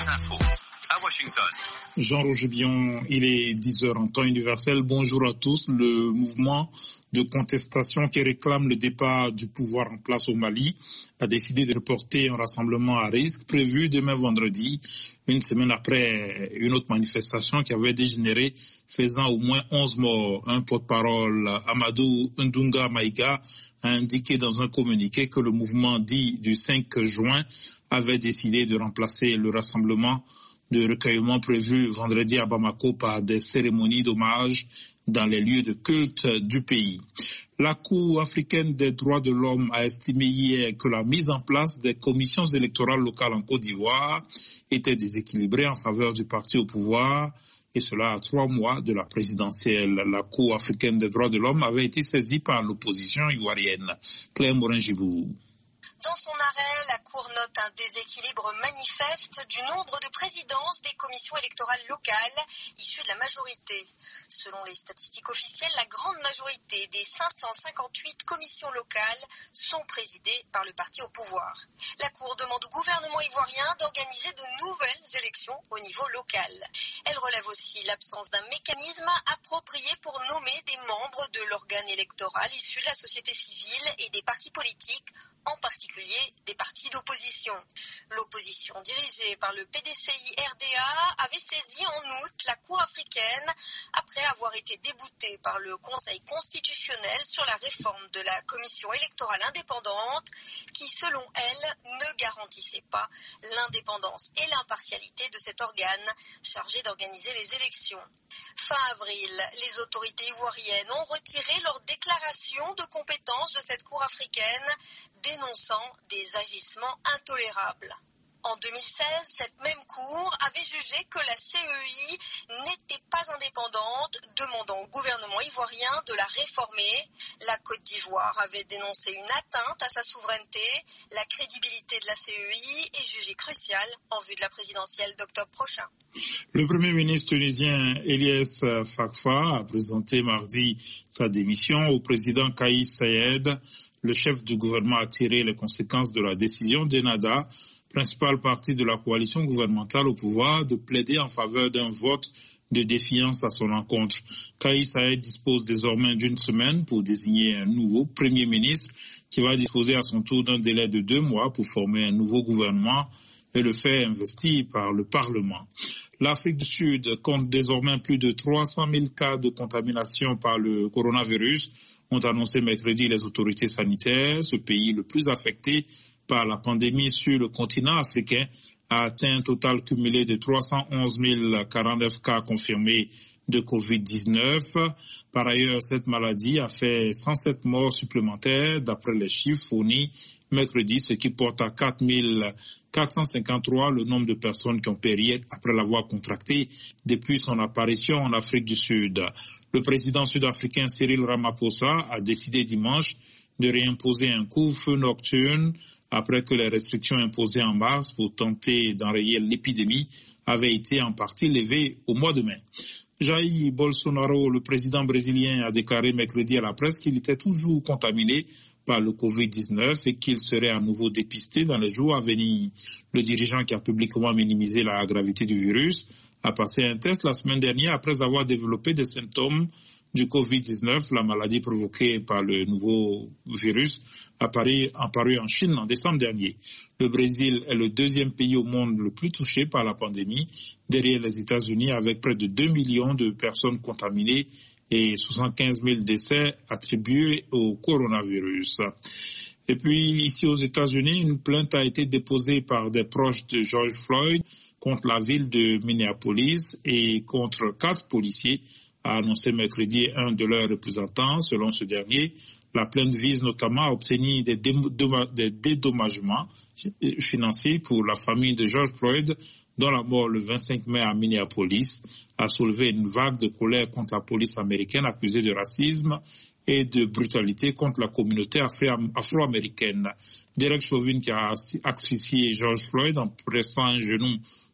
infos à Washington. Jean-Roger Bion, il est 10h en temps universel. Bonjour à tous. Le mouvement de contestation qui réclame le départ du pouvoir en place au Mali a décidé de reporter un rassemblement à risque prévu demain vendredi, une semaine après une autre manifestation qui avait dégénéré, faisant au moins 11 morts. Un porte-parole, Amadou Ndunga Maïga, a indiqué dans un communiqué que le mouvement dit du 5 juin avait décidé de remplacer le rassemblement de recueillement prévu vendredi à Bamako par des cérémonies d'hommage dans les lieux de culte du pays. La Cour africaine des droits de l'homme a estimé hier que la mise en place des commissions électorales locales en Côte d'Ivoire était déséquilibrée en faveur du parti au pouvoir, et cela à 3 mois de la présidentielle. La Cour africaine des droits de l'homme avait été saisie par l'opposition ivoirienne. Claire Morin-Gibou. Dans son arrêt, la Cour note un déséquilibre manifeste du nombre de présidences des commissions électorales locales issues de la majorité. Selon les statistiques officielles, la grande majorité des 558 commissions locales sont présidées par le parti au pouvoir. La Cour demande au gouvernement ivoirien d'organiser de nouvelles élections au niveau local. Elle relève aussi l'absence d'un mécanisme approprié pour nommer des membres de l'organe électoral issus de la société civile et des partis politiques, en particulier des partis d'opposition. L'opposition dirigée par le PDCI-RDA avait saisi en août la Cour africaine après avoir été déboutée par le Conseil constitutionnel sur la réforme de la commission électorale indépendante qui, selon elle, ne garantissait pas l'indépendance et l'impartialité de cet organe chargé d'organiser les élections. Fin avril, les autorités ivoiriennes ont retiré leur déclaration de compétence de cette Cour africaine, dénonçant des agissements intolérables. En 2016, cette même Cour avait jugé que la CEI n'était pas indépendante, demandant au gouvernement ivoirien de la réformer. La Côte d'Ivoire avait dénoncé une atteinte à sa souveraineté. La crédibilité de la CEI est jugée cruciale en vue de la présidentielle d'octobre prochain. Le Premier ministre tunisien Eliès Fakfa a présenté mardi sa démission au président Kais Saied. Le chef du gouvernement a tiré les conséquences de la décision d'Ennahda, principal parti de la coalition gouvernementale au pouvoir, de plaider en faveur d'un vote de défiance à son encontre. Kais Saied dispose désormais d'une semaine pour désigner un nouveau Premier ministre qui va disposer à son tour d'un délai de 2 mois pour former un nouveau gouvernement et le faire investir par le Parlement. L'Afrique du Sud compte désormais plus de 300 000 cas de contamination par le coronavirus, ont annoncé mercredi les autorités sanitaires. Ce pays, le plus affecté par la pandémie sur le continent africain, a atteint un total cumulé de 311 049 cas confirmés de Covid-19. Par ailleurs, cette maladie a fait 107 morts supplémentaires d'après les chiffres fournis mercredi, ce qui porte à 4 453 le nombre de personnes qui ont péri après l'avoir contracté depuis son apparition en Afrique du Sud. Le président sud-africain Cyril Ramaphosa a décidé dimanche de réimposer un couvre-feu nocturne après que les restrictions imposées en mars pour tenter d'enrayer l'épidémie avaient été en partie levées au mois de mai. Jair Bolsonaro, le président brésilien, a déclaré mercredi à la presse qu'il était toujours contaminé par le Covid-19 et qu'il serait à nouveau dépisté dans les jours à venir. Le dirigeant, qui a publiquement minimisé la gravité du virus, a passé un test la semaine dernière après avoir développé des symptômes du Covid-19, la maladie provoquée par le nouveau virus, apparu en Chine en décembre dernier. Le Brésil est le 2e pays au monde le plus touché par la pandémie, derrière les États-Unis, avec près de 2 millions de personnes contaminées et 75 000 décès attribués au coronavirus. Et puis, ici aux États-Unis, une plainte a été déposée par des proches de George Floyd contre la ville de Minneapolis et contre 4 policiers, a annoncé mercredi un de leurs représentants. Selon ce dernier, la plainte vise notamment à obtenir des dédommagements financiers pour la famille de George Floyd, dont la mort le 25 mai à Minneapolis a soulevé une vague de colère contre la police américaine accusée de racisme et de brutalité contre la communauté afro-américaine. Derek Chauvin, qui a asphyxié George Floyd en pressant un genou